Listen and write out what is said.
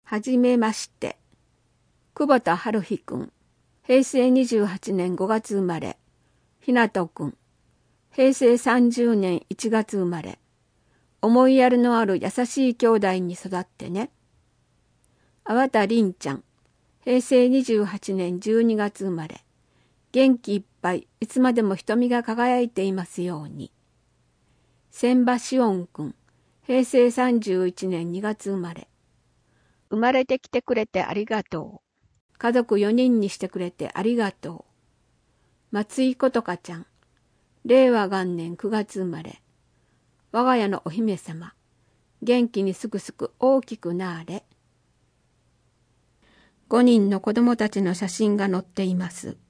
はじめまして。久保田春日くん。平成28年5月生まれ。ひなとくん。平成30年1月生まれ。思いやりのある優しい兄弟に育ってね。あわたりんちゃん。平成28年12月生まれ。元気いっぱい、いつまでも瞳が輝いていますように。千葉しおんくん。平成31年2月生まれ。生まれてきてくれてありがとう。家族4人にしてくれてありがとう。松井ことかちゃん。令和元年9月生まれ。我が家のお姫様。元気にすくすく大きくなーれ。5人の子供たちの写真が載っています。